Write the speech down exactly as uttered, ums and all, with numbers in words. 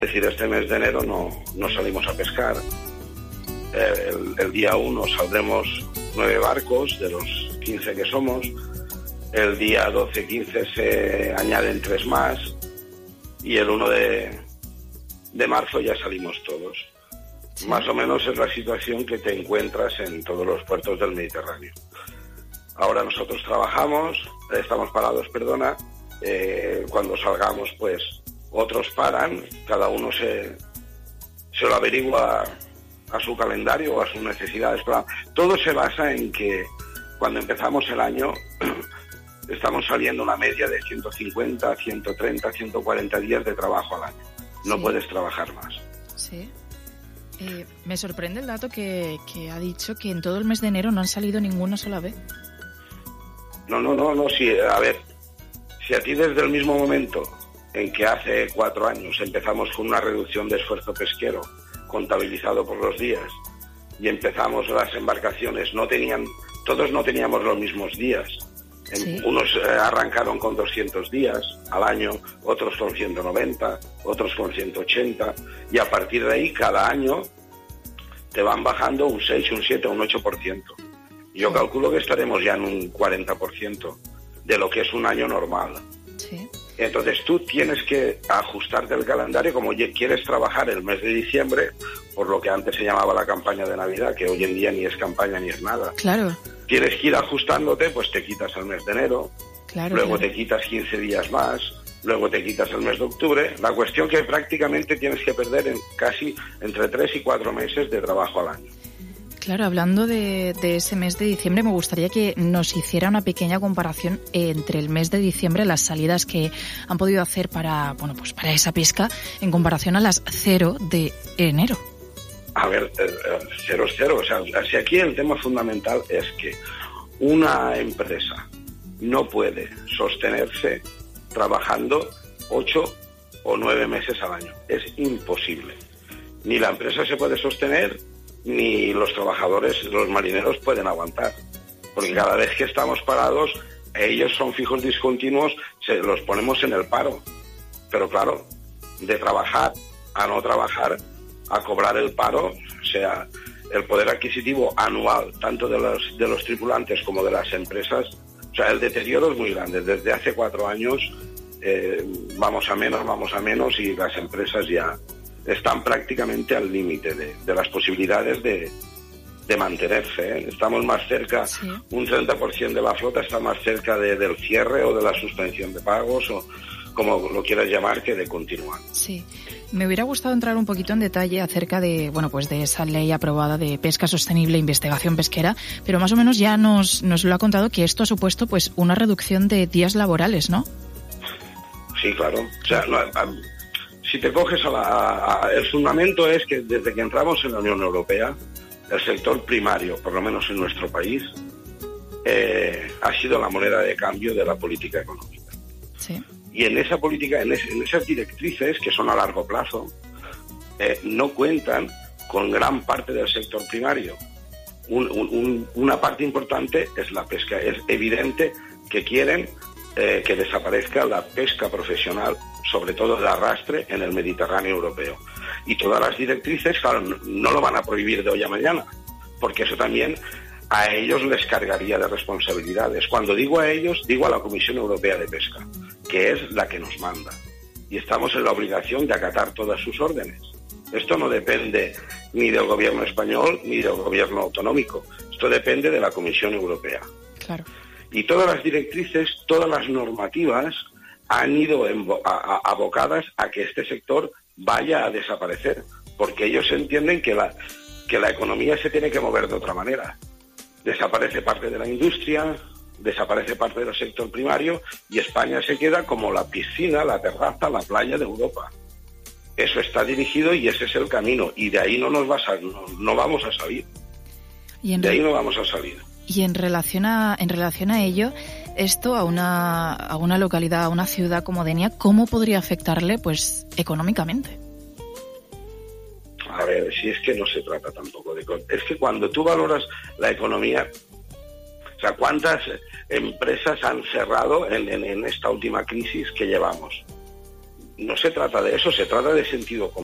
Es decir, este mes de enero no, no salimos a pescar. El, el día uno saldremos nueve barcos de los quince que somos. El día doce quince se añaden tres más. Y el uno de, de marzo ya salimos todos. Sí. Más o menos es la situación que te encuentras en todos los puertos del Mediterráneo. Ahora nosotros trabajamos, estamos parados, perdona. Eh, cuando salgamos, pues otros paran, cada uno se, se lo averigua a su calendario o a sus necesidades. Pero todo se basa en que cuando empezamos el año estamos saliendo una media de ciento cincuenta, ciento treinta, ciento cuarenta días de trabajo al año. No sí. puedes trabajar más. Sí. Eh, me sorprende el dato que, que ha dicho que en todo el mes de enero no han salido ninguna sola vez. No, no, no, no, sí, a ver, si a ti desde el mismo momento en que hace cuatro años empezamos con una reducción de esfuerzo pesquero contabilizado por los días y empezamos las embarcaciones, no tenían, todos no teníamos los mismos días. Sí. Unos eh, arrancaron con doscientos días al año, otros con ciento noventa, otros con ciento ochenta, y a partir de ahí cada año te van bajando un seis, un siete, un ocho por ciento. Yo sí. calculo que estaremos ya en un cuarenta por ciento de lo que es un año normal. Sí. Entonces tú tienes que ajustarte el calendario como quieres trabajar el mes de diciembre, por lo que antes se llamaba la campaña de Navidad, que hoy en día ni es campaña ni es nada. Claro. Tienes que ir ajustándote, pues te quitas el mes de enero, claro, luego claro. te quitas quince días más, luego te quitas el mes de octubre. La cuestión que prácticamente tienes que perder en casi entre tres y cuatro meses de trabajo al año. Claro, hablando de, de ese mes de diciembre, me gustaría que nos hiciera una pequeña comparación entre el mes de diciembre, las salidas que han podido hacer para, bueno, pues para esa pesca, en comparación a las cero de enero. A ver, cero es cero. O sea, si aquí el tema fundamental es que una empresa no puede sostenerse trabajando ocho o nueve meses al año. Es imposible. Ni la empresa se puede sostener, ni los trabajadores, los marineros pueden aguantar. Porque cada vez que estamos parados, ellos son fijos discontinuos, se los ponemos en el paro. Pero claro, de trabajar a no trabajar, a cobrar el paro, o sea, el poder adquisitivo anual, tanto de los, de los tripulantes como de las empresas, o sea, el deterioro es muy grande. Desde hace cuatro años eh, vamos a menos, vamos a menos y las empresas ya están prácticamente al límite de, de las posibilidades de, de mantenerse, ¿eh? Estamos más cerca, sí. un treinta por ciento de la flota está más cerca de, del cierre o de la suspensión de pagos o como lo quieras llamar, que de continuar. Sí. Me hubiera gustado entrar un poquito en detalle acerca de, bueno, pues de esa ley aprobada de pesca sostenible e investigación pesquera, pero más o menos ya nos, nos lo ha contado que esto ha supuesto pues una reducción de días laborales, ¿no? Sí, claro. O sea, no, a, si te coges a la, a, a, el fundamento es que desde que entramos en la Unión Europea, el sector primario, por lo menos en nuestro país, eh, ha sido la moneda de cambio de la política económica. Sí. Y en esa política, en, es, en esas directrices, que son a largo plazo, eh, no cuentan con gran parte del sector primario. Un, un, una parte importante es la pesca. Es evidente que quieren eh, que desaparezca la pesca profesional, sobre todo de arrastre, en el Mediterráneo europeo. Y todas las directrices, claro, no, no lo van a prohibir de hoy a mañana, porque eso también a ellos les cargaría de responsabilidades. Cuando digo a ellos, digo a la Comisión Europea de Pesca, que es la que nos manda. Y estamos en la obligación de acatar todas sus órdenes. Esto no depende ni del gobierno español ni del gobierno autonómico. Esto depende de la Comisión Europea. Claro. Y todas las directrices, todas las normativas han ido abocadas a que este sector vaya a desaparecer, porque ellos entienden que la, que la economía se tiene que mover de otra manera. Desaparece parte de la industria, desaparece parte del sector primario y España se queda como la piscina, la terraza, la playa de Europa. Eso está dirigido y ese es el camino, y de ahí no nos va a, no, no vamos a salir. Y en de ahí no vamos a salir. Y en relación a en relación a ello, esto a una a una localidad, a una ciudad como Denia, ¿cómo podría afectarle, pues, económicamente? A ver, si es que no se trata tampoco de... Es que cuando tú valoras la economía, o sea, ¿cuántas empresas han cerrado en, en, en esta última crisis que llevamos? no se trata de eso, se trata de sentido común.